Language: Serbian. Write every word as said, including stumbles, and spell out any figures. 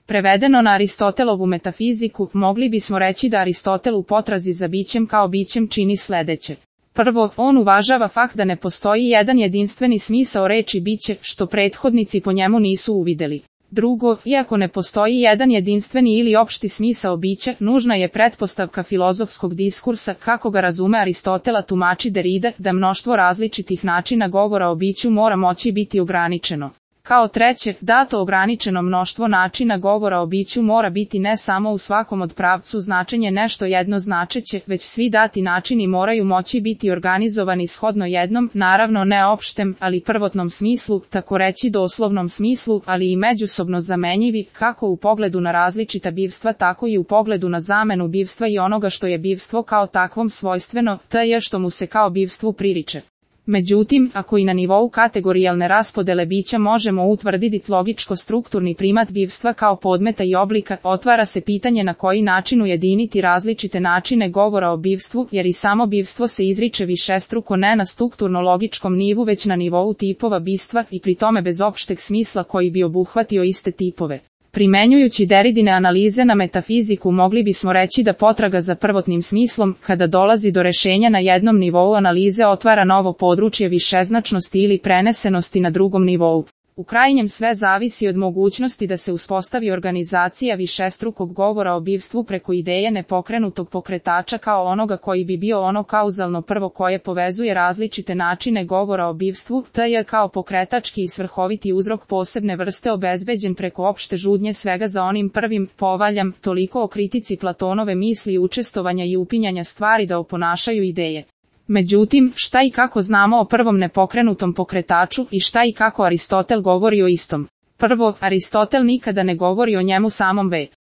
Prevedeno na Aristotelovu metafiziku, mogli bismo reći da Aristotel u potrazi za bićem kao bićem čini sledeće. Prvo, on uvažava fakt da ne postoji jedan jedinstveni smisao reči biće, što prethodnici po njemu nisu uvideli. Drugo, iako ne postoji jedan jedinstveni ili opšti smisao bića, nužna je pretpostavka filozofskog diskursa, kako ga razume Aristotela tumači Derrida, da mnoštvo različitih načina govora o biću mora moći biti ograničeno. Kao treće, dato ograničeno mnoštvo načina govora o biću mora biti ne samo u svakom od pravcu značenje nešto jednoznačeće, već svi dati načini moraju moći biti organizovani shodno jednom, naravno ne opštem, ali prvotnom smislu, tako reći doslovnom smislu, ali i međusobno zamenjivi, kako u pogledu na različita bivstva tako i u pogledu na zamenu bivstva i onoga što je bivstvo kao takvom svojstveno, te je što mu se kao bivstvu pririče. Međutim, ako i na nivou kategorijalne raspodele bića možemo utvrditi logičko-strukturni primat bivstva kao podmeta i oblika, otvara se pitanje na koji način ujediniti različite načine govora o bivstvu, jer i samo bivstvo se izriče višestruko ne na strukturno-logičkom nivu već na nivou tipova bistva i pri tome bez opšteg smisla koji bi obuhvatio iste tipove. Primenjujući Derridine analize na metafiziku mogli bismo reći da potraga za prvotnim smislom, kada dolazi do rešenja na jednom nivou analize otvara novo područje višeznačnosti ili prenesenosti na drugom nivou. U krajnjem sve zavisi od mogućnosti da se uspostavi organizacija višestrukog govora o bivstvu preko ideje nepokrenutog pokretača kao onoga koji bi bio ono kauzalno prvo koje povezuje različite načine govora o bivstvu, te je kao pokretački i svrhoviti uzrok posebne vrste obezbeđen preko opšte žudnje svega za onim prvim, povaljam, toliko o kritici Platonove misli i učestovanja i upinjanja stvari da oponašaju ideje. Međutim, šta i kako znamo o prvom nepokrenutom pokretaču i šta i kako Aristotel govori o istom? Prvo, Aristotel nikada ne govori o njemu samom već.